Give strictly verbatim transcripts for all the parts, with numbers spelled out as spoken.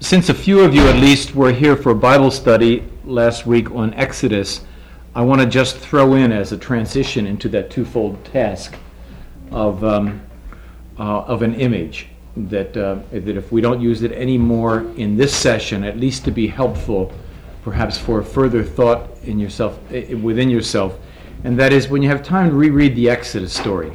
since a few of you at least were here for Bible study last week on Exodus, I want to just throw in as a transition into that twofold task of um, uh, of an image that uh, that if we don't use it anymore in this session, at least to be helpful, perhaps for further thought in yourself, within yourself, and that is when you have time to reread the Exodus story.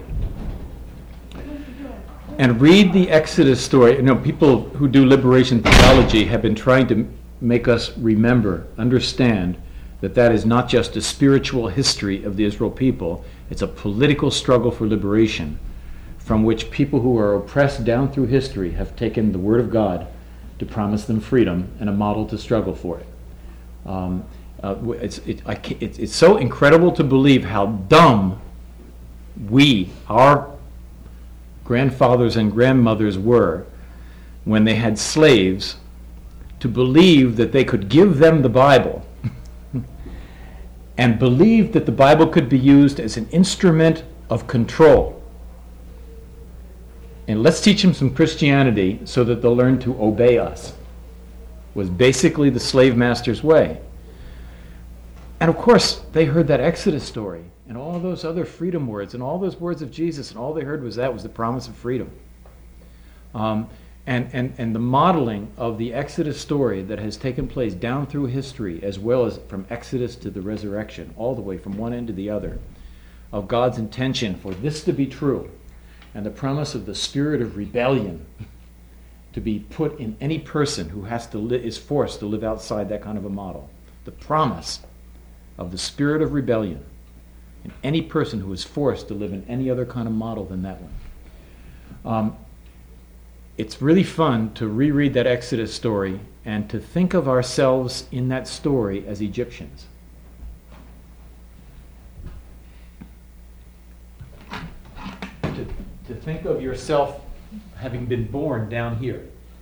And read the Exodus story. You know, people who do liberation theology have been trying to make us remember, understand that that is not just a spiritual history of the Israel people. It's a political struggle for liberation from which people who are oppressed down through history have taken the Word of God to promise them freedom and a model to struggle for it. Um, uh, it's, it, I, it's, it's so incredible to believe how dumb we, our grandfathers and grandmothers were when they had slaves to believe that they could give them the Bible and believe that the Bible could be used as an instrument of control. And let's teach them some Christianity so that they'll learn to obey us, was basically the slave master's way. And of course, they heard that Exodus story and all those other freedom words and all those words of Jesus, and all they heard was that was the promise of freedom. Um, and, and, and the modeling of the Exodus story that has taken place down through history, as well as from Exodus to the resurrection, all the way from one end to the other, of God's intention for this to be true, and the promise of the spirit of rebellion to be put in any person who has to li- is forced to live outside that kind of a model. The promise of the spirit of rebellion in any person who is forced to live in any other kind of model than that one. Um, it's really fun to reread that Exodus story and to think of ourselves in that story as Egyptians. To, to think of yourself having been born down here,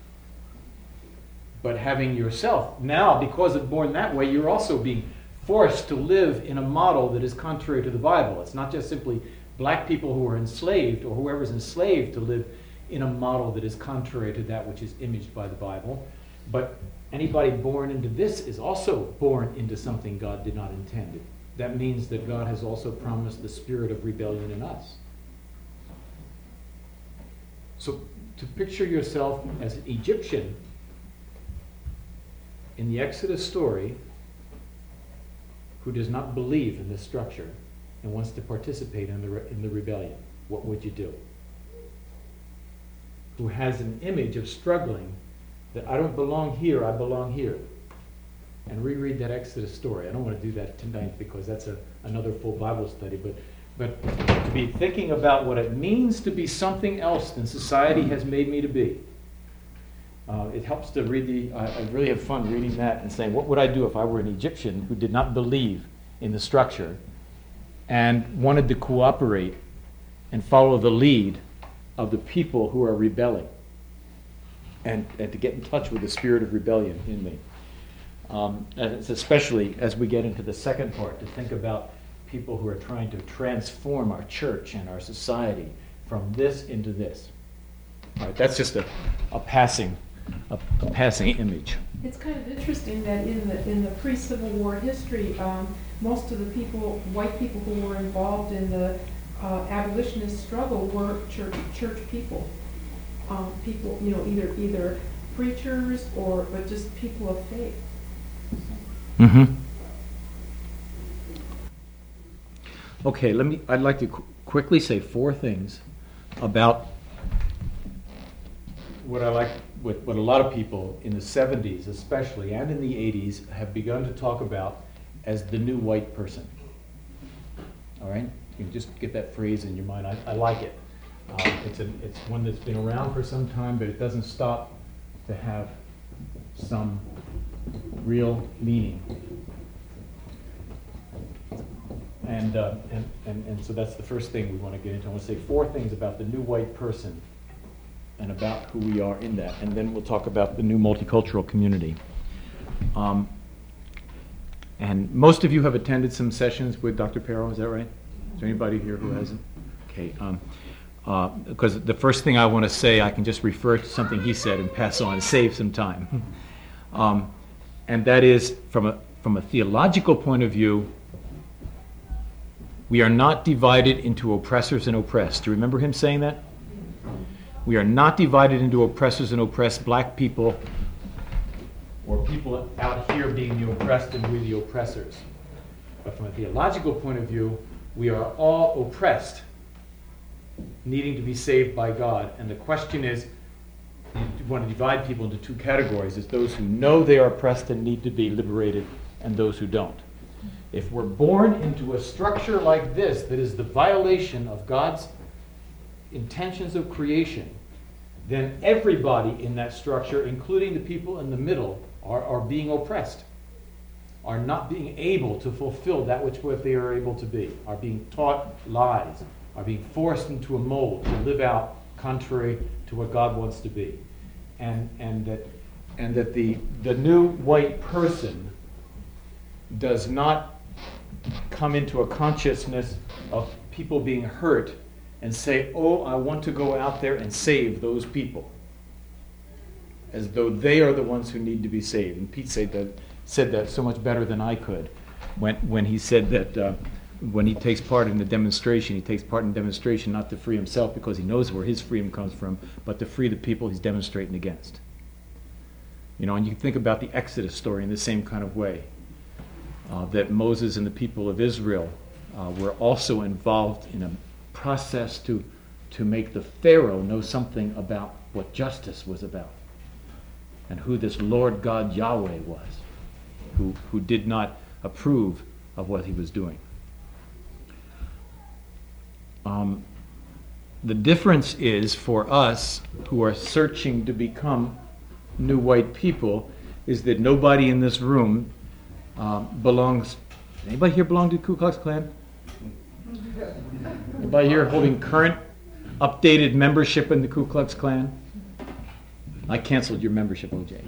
but having yourself now, because of born that way, you're also being forced to live in a model that is contrary to the Bible. It's not just simply black people who are enslaved or whoever's enslaved to live in a model that is contrary to that which is imaged by the Bible, but anybody born into this is also born into something God did not intend. That means that God has also promised the spirit of rebellion in us. So to picture yourself as an Egyptian in the Exodus story who does not believe in this structure and wants to participate in the re- in the rebellion, what would you do? Who has an image of struggling that I don't belong here, I belong here. And reread that Exodus story. I don't want to do that tonight because that's a, another full Bible study, but but to be thinking about what it means to be something else than society has made me to be. Uh, it helps to read the, I, I really have fun reading that and saying, what would I do if I were an Egyptian who did not believe in the structure and wanted to cooperate and follow the lead of the people who are rebelling, and, and to get in touch with the spirit of rebellion in me. Um, and it's especially as we get into the second part, to think about people who are trying to transform our church and our society from this into this. All right, that's just a, a passing A, a passing image. It's kind of interesting that in the in the pre-Civil War history, um, most of the people, white people who were involved in the uh, abolitionist struggle were church church people. Um, people, you know, either either preachers or but just people of faith. Mm-hmm. Okay, let me. I'd like to qu- quickly say four things about what I like. What, what a lot of people in the seventies especially and in the eighties have begun to talk about as the new white person. All right? You can just get that phrase in your mind. I, I like it. Uh, it's, a, it's one that's been around for some time, but it doesn't stop to have some real meaning. And, uh, and, and, and so that's the first thing we want to get into. I want to say four things about the new white person and about who we are in that. And then we'll talk about the new multicultural community. Um, and most of you have attended some sessions with Doctor Pero, is that right? Is there anybody here who hasn't? Okay. Um, uh, because the first thing I want to say, I can just refer to something he said and pass on, save some time. um, and that is, from a, from a theological point of view, we are not divided into oppressors and oppressed. Do you remember him saying that? We are not divided into oppressors and oppressed, black people, or people out here being the oppressed and we the oppressors. But from a theological point of view, we are all oppressed, needing to be saved by God. And the question is, you want to divide people into two categories, is those who know they are oppressed and need to be liberated, and those who don't. If we're born into a structure like this, that is the violation of God's intentions of creation, then everybody in that structure, including the people in the middle, are, are being oppressed, are not being able to fulfill that which what they are able to be, are being taught lies, are being forced into a mold to live out contrary to what God wants to be. And, and that, and that the, the new white person does not come into a consciousness of people being hurt and say, oh, I want to go out there and save those people, as though they are the ones who need to be saved. And Pete said that, said that so much better than I could when, when he said that uh, when he takes part in the demonstration, he takes part in the demonstration not to free himself because he knows where his freedom comes from, but to free the people he's demonstrating against. You know, and you can think about the Exodus story in the same kind of way. Uh, that Moses and the people of Israel uh, were also involved in a process to, to make the Pharaoh know something about what justice was about and who this Lord God Yahweh was, who, who did not approve of what he was doing. Um, the difference is for us who are searching to become new white people is that nobody in this room Um, belongs. Anybody here belong to the Ku Klux Klan? Anybody here holding current, updated membership in the Ku Klux Klan? I canceled your membership, O J.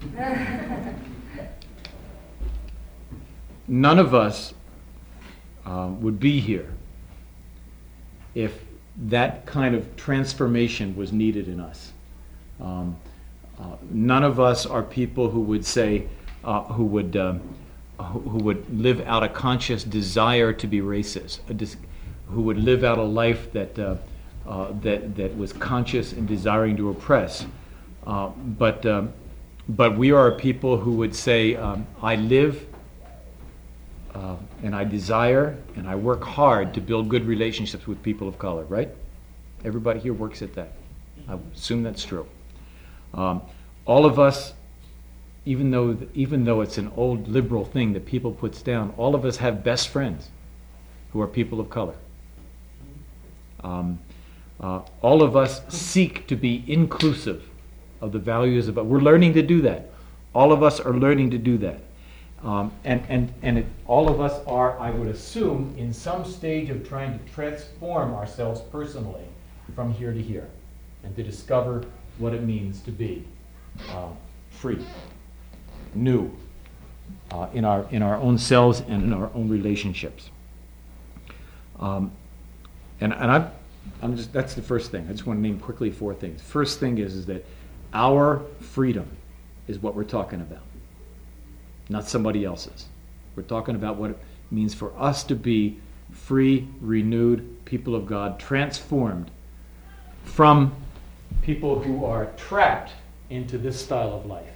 None of us um, would be here if that kind of transformation was needed in us. Um, uh, none of us are people who would say, uh, who would. Um, who would live out a conscious desire to be racist, a dis- who would live out a life that uh, uh, that that was conscious and desiring to oppress. Uh, but um, but we are a people who would say, um, I live uh, and I desire and I work hard to build good relationships with people of color, right? Everybody here works at that. I assume that's true. Um, all of us, Even though, even though it's an old liberal thing that people puts down, all of us have best friends who are people of color. Um, uh, all of us seek to be inclusive of the values of. We're learning to do that. All of us are learning to do that, um, and and and it, all of us are, I would assume, in some stage of trying to transform ourselves personally from here to here, and to discover what it means to be uh, free. New uh, in our in our own selves and in our own relationships. Um, and and I'm I'm just that's the first thing. I just want to name quickly four things. First thing is is that our freedom is what we're talking about, not somebody else's. We're talking about what it means for us to be free, renewed people of God, transformed from people who are trapped into this style of life,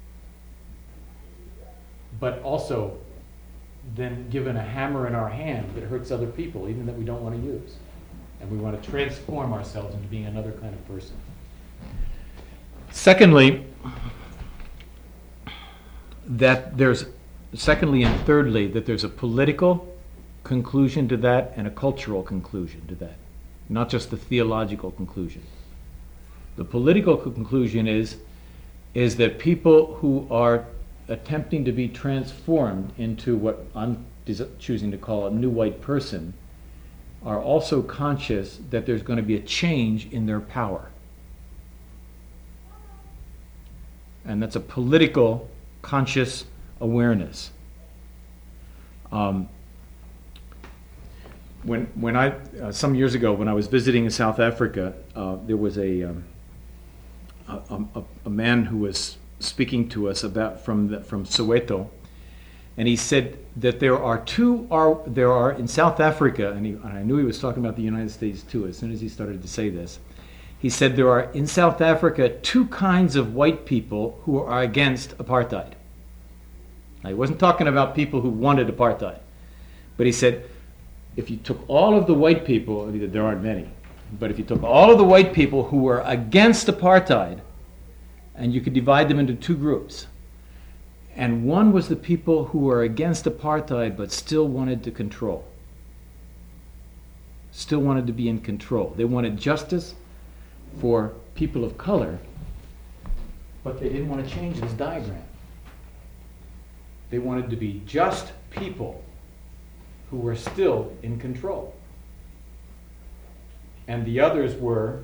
but also then given a hammer in our hand that hurts other people, even that we don't want to use. And we want to transform ourselves into being another kind of person. Secondly, that there's, secondly and thirdly, that there's a political conclusion to that and a cultural conclusion to that, not just the theological conclusion. The political conclusion is, is that people who are attempting to be transformed into what I'm choosing to call a new white person are also conscious that there's going to be a change in their power. And that's a political conscious awareness. Um, when when I uh, some years ago when I was visiting in South Africa, uh, there was a, um, a, a a man who was speaking to us about from the, from Soweto, and he said that there are two are there are in South Africa, and, he, and I knew he was talking about the United States too. As soon as he started to say this, he said there are in South Africa two kinds of white people who are against apartheid. Now, he wasn't talking about people who wanted apartheid, but he said, if you took all of the white people, there aren't many, but if you took all of the white people who were against apartheid, and you could divide them into two groups, and one was the people who were against apartheid but still wanted to control, still wanted to be in control. They wanted justice for people of color, but they didn't want to change this diagram. They wanted to be just people who were still in control. And the others were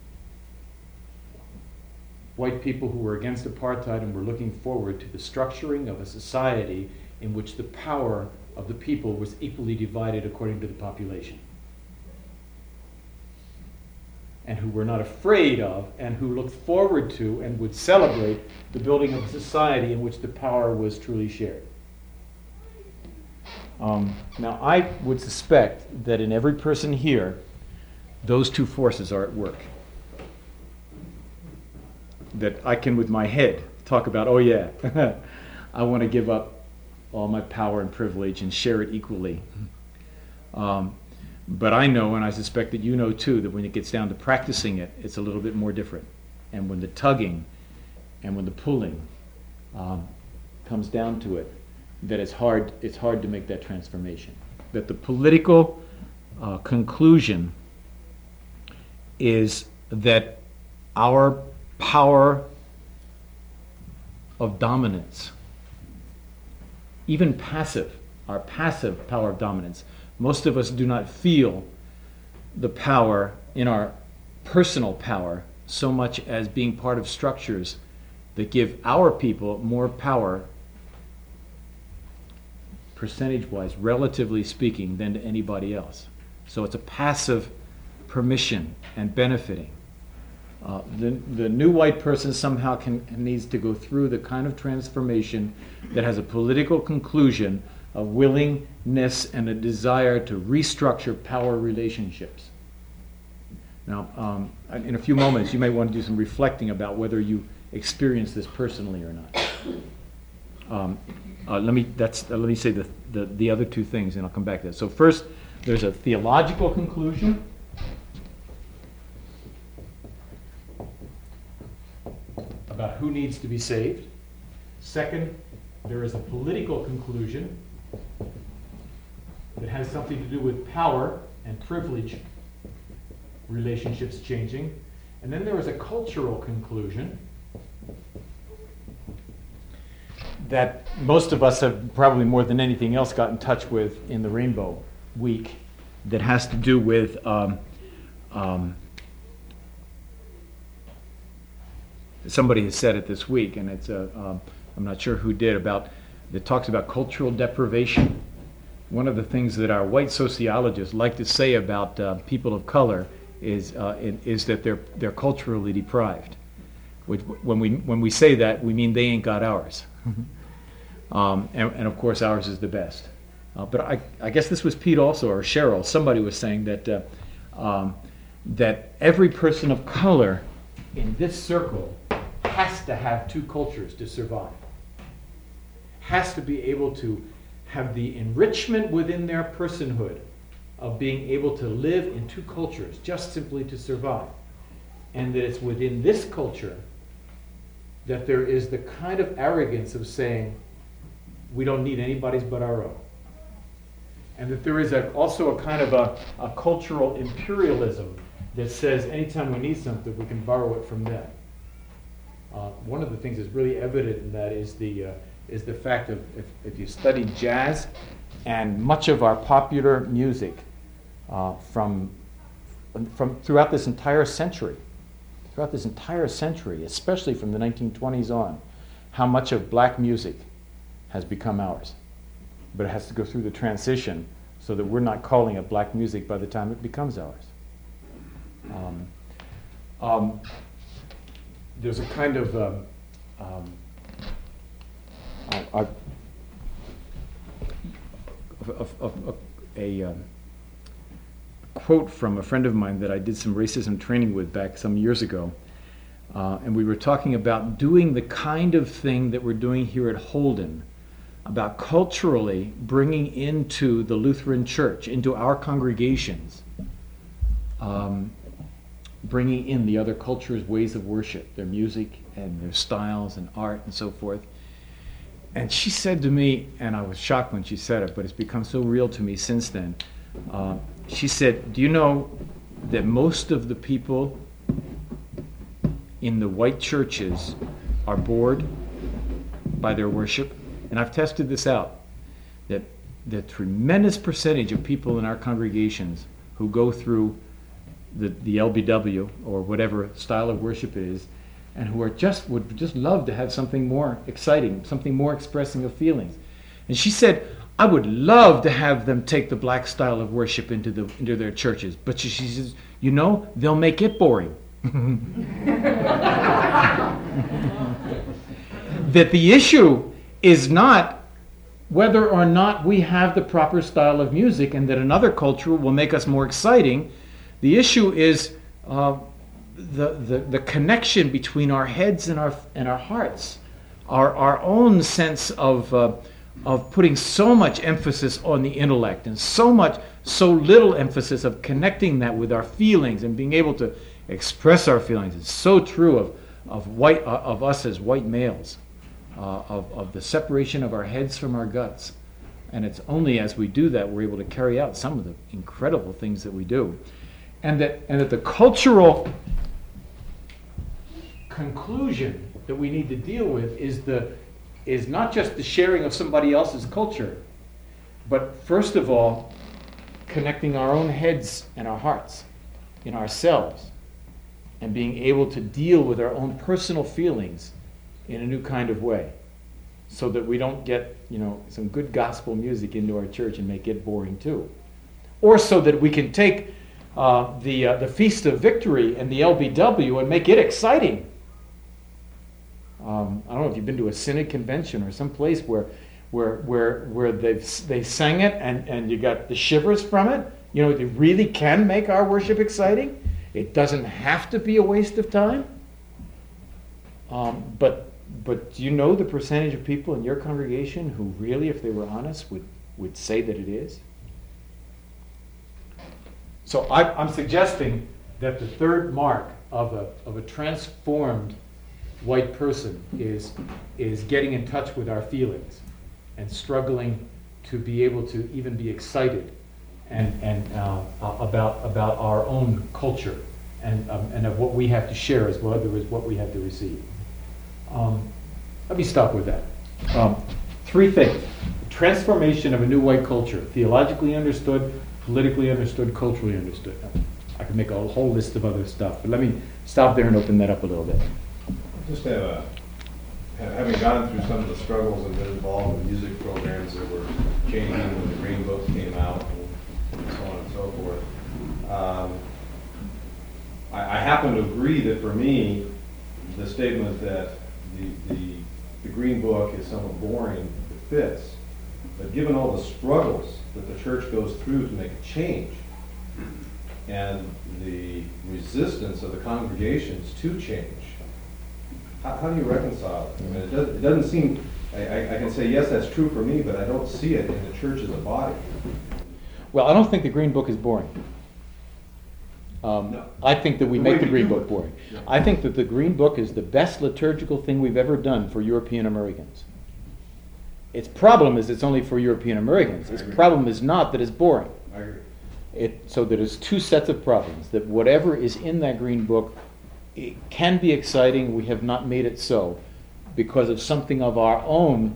white people who were against apartheid and were looking forward to the structuring of a society in which the power of the people was equally divided according to the population. And who were not afraid of and who looked forward to and would celebrate the building of a society in which the power was truly shared. Um, now, I would suspect that in every person here, those two forces are at work. That I can, with my head, talk about, oh yeah, I want to give up all my power and privilege and share it equally. Um, but I know, and I suspect that you know too, that when it gets down to practicing it, it's a little bit more different. And when the tugging and when the pulling um, comes down to it, that it's hard, it's hard to make that transformation. That the political uh, conclusion is that our power of dominance, even passive, our passive power of dominance, most of us do not feel the power in our personal power so much as being part of structures that give our people more power percentage-wise, relatively speaking, than to anybody else. So it's a passive permission and benefiting. Uh, the, the new white person somehow can, needs to go through the kind of transformation that has a political conclusion, a willingness and a desire to restructure power relationships. Now, um, in a few moments, you may want to do some reflecting about whether you experience this personally or not. Um, uh, let me that's uh, let me say the, the the other two things, and I'll come back to that. So first, there's a theological conclusion. About who needs to be saved. Second, there is a political conclusion that has something to do with power and privilege relationships changing. And then there is a cultural conclusion that most of us have probably more than anything else got in touch with in the Rainbow Week, that has to do with um, um, somebody has said it this week, and it's a, um, I'm not sure who did, about, it talks about cultural deprivation. One of the things that our white sociologists like to say about uh, people of color is uh, is that they're they're culturally deprived. Which, when we when we say that, we mean they ain't got ours. um, and, and of course, ours is the best. Uh, but I, I guess this was Pete also, or Cheryl. Somebody was saying that uh, um, that every person of color in this circle has to have two cultures to survive. Has to be able to have the enrichment within their personhood of being able to live in two cultures just simply to survive. And that it's within this culture that there is the kind of arrogance of saying, we don't need anybody's but our own. And that there is a, also a kind of a, a cultural imperialism that says anytime we need something, we can borrow it from them. Uh, one of the things that's really evident in that is the uh, is the fact of if, if you study jazz and much of our popular music uh, from from throughout this entire century, throughout this entire century, especially from the nineteen twenties on, how much of black music has become ours. But it has to go through the transition so that we're not calling it black music by the time it becomes ours. Um, um, there's a kind of um, um, I, I, a, a, a, a um, quote from a friend of mine that I did some racism training with back some years ago, uh, and we were talking about doing the kind of thing that we're doing here at Holden, about culturally bringing into the Lutheran Church, into our congregations, um, bringing in the other cultures' ways of worship, their music and their styles and art and so forth. And she said to me, and I was shocked when she said it, but it's become so real to me since then. Uh, she said, do you know that most of the people in the white churches are bored by their worship? And I've tested this out, that the tremendous percentage of people in our congregations who go through the, the L B W or whatever style of worship it is, and who are just would just love to have something more exciting, something more expressing of feelings. And she said, I would love to have them take the black style of worship into the into their churches, but she, she says, you know, they'll make it boring. That the issue is not whether or not we have the proper style of music and that another culture will make us more exciting. The issue is uh, the, the the connection between our heads and our and our hearts, our our own sense of uh, of putting so much emphasis on the intellect and so much so little emphasis of connecting that with our feelings and being able to express our feelings. It's so true of of white uh, of us as white males, uh, of of the separation of our heads from our guts, and it's only as we do that we're able to carry out some of the incredible things that we do, and that and that the cultural conclusion that we need to deal with is the is not just the sharing of somebody else's culture, but first of all, connecting our own heads and our hearts in ourselves and being able to deal with our own personal feelings in a new kind of way, so that we don't get, you know, some good gospel music into our church and make it boring too. Or so that we can take uh, the, uh, the Feast of Victory and the L B W and make it exciting. Um, I don't know if you've been to a synod convention or some place where where where where they they sang it and, and you got the shivers from it. You know, it really can make our worship exciting. It doesn't have to be a waste of time. Um, but but do you know the percentage of people in your congregation who really, if they were honest, would, would say that it is? So I, I'm suggesting that the third mark of a of a transformed white person is is getting in touch with our feelings and struggling to be able to even be excited and and uh, about about our own culture and um, and of what we have to share as well as what we have to receive. Um, let me stop with that. Um, three things: transformation of a new white culture, theologically understood, politically understood, culturally understood. I could make a whole list of other stuff, but let me stop there and open that up a little bit. Just have a, having gone through some of the struggles and been involved in music programs that were changing when the Green Book came out and so on and so forth, um, I, I happen to agree that for me, the statement that the, the, the Green Book is somewhat boring, it fits. But given all the struggles that the church goes through to make a change, and the resistance of the congregations to change, How, how do you reconcile it? I mean, it, does, it doesn't seem, I, I, I can say, yes, that's true for me, but I don't see it in the church as a body. Well, I don't think the Green Book is boring. Um, No. I think that we The make way the we Green do Book it. boring. Yeah. I think that the Green Book is the best liturgical thing we've ever done for European Americans. Its problem is it's only for European Americans. Its I agree. problem is not that it's boring. I agree. It, so there's two sets of problems. That whatever is in that Green Book, it can be exciting. We have not made it so because of something of our own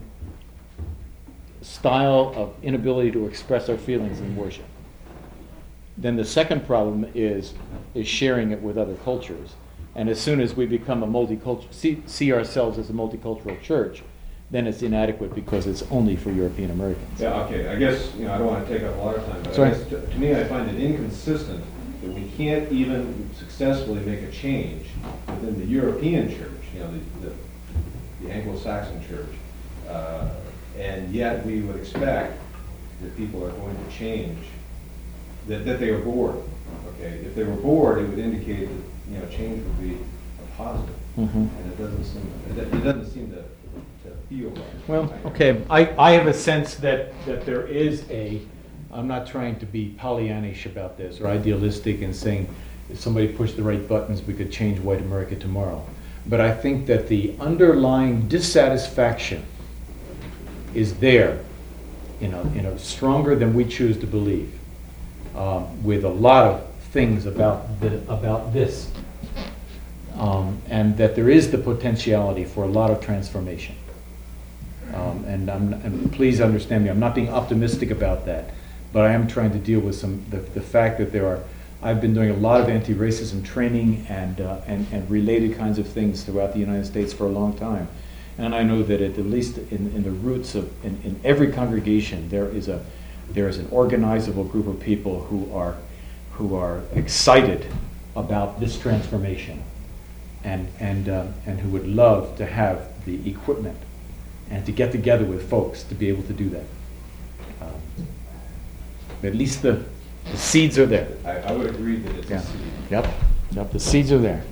style of inability to express our feelings in worship. Then the second problem is is sharing it with other cultures. And as soon as we become a multicultural, see, see ourselves as a multicultural church, then it's inadequate because it's only for European Americans. Yeah, okay, I guess, you know, I don't want to take up a lot of time, but I Sorry. guess, to to me, I find it inconsistent that we can't even successfully make a change within the European church, you know, the, the, the Anglo-Saxon church, uh, and yet we would expect that people are going to change, that, that they are bored, okay? If they were bored, it would indicate that, you know, change would be a positive, Mhm. and it doesn't seem, it it doesn't seem to, to feel right. Well, okay, I, I have a sense that, that there is a, I'm not trying to be Pollyannish about this or idealistic and saying if somebody pushed the right buttons, we could change white America tomorrow. But I think that the underlying dissatisfaction is there, you know, you know, stronger than we choose to believe, um, with a lot of things about the, about this, um, and that there is the potentiality for a lot of transformation. Um, and, I'm, and please understand me, I'm not being optimistic about that, but I am trying to deal with some the, the fact that there are. I've been doing a lot of anti-racism training and, uh, and and related kinds of things throughout the United States for a long time, and I know that at, at least in, in the roots of in, in every congregation there is a there is an organizable group of people who are who are excited about this transformation, and and uh, and who would love to have the equipment and to get together with folks to be able to do that. Um, at least the, the seeds are there. I, I would agree that it's Yeah. a seed. Yep. Yep. The seeds are there.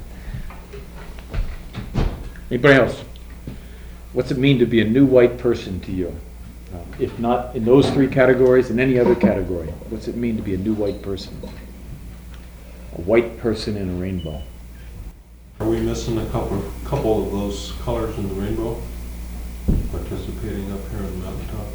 Anybody else? What's it mean to be a new white person to you? Um, if not in those three categories, in any other category, what's it mean to be a new white person? A white person in a rainbow. Are we missing a couple, couple of those colors in the rainbow? Participating up here on the mountaintop?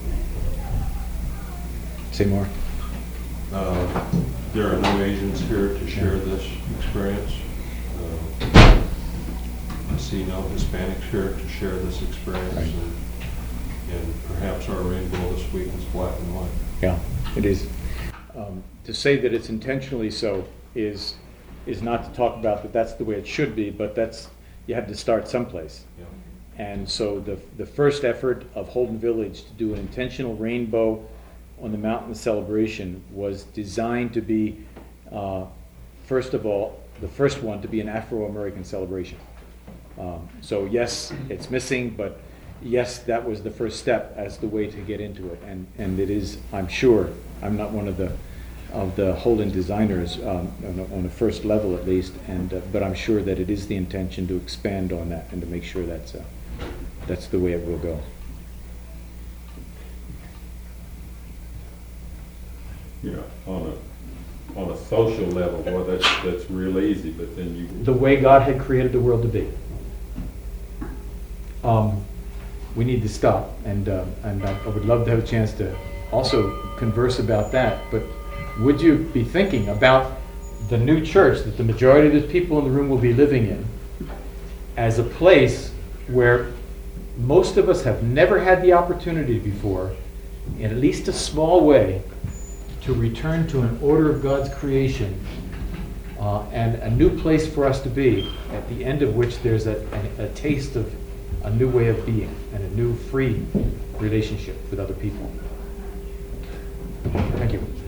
Say more. Uh, there are no Asians here to share this experience. Uh, I see no Hispanics here to share this experience. Right. And, and perhaps our rainbow this week is black and white. Yeah, it is. Um, to say that it's intentionally so is is not to talk about that that's the way it should be, but that's you have to start someplace. Yeah. And so the the first effort of Holden Village to do an intentional rainbow on the mountain celebration was designed to be, uh, first of all, the first one to be an Afro-American celebration. Um, so yes, it's missing, but yes, that was the first step as the way to get into it. And and it is, I'm sure, I'm not one of the of the Holden designers um, on, a, on a first level at least, and uh, but I'm sure that it is the intention to expand on that and to make sure that's uh, that's the way it will go. Yeah, on a, on a social level, well, that's, that's real easy, but then you, The way God had created the world to be. Um, we need to stop, and uh, and I I would love to have a chance to also converse about that. But would you be thinking about the new church that the majority of the people in the room will be living in as a place where most of us have never had the opportunity before, in at least a small way, to return to an order of God's creation, uh, and a new place for us to be, at the end of which there's a, a, a taste of a new way of being and a new free relationship with other people. Thank you.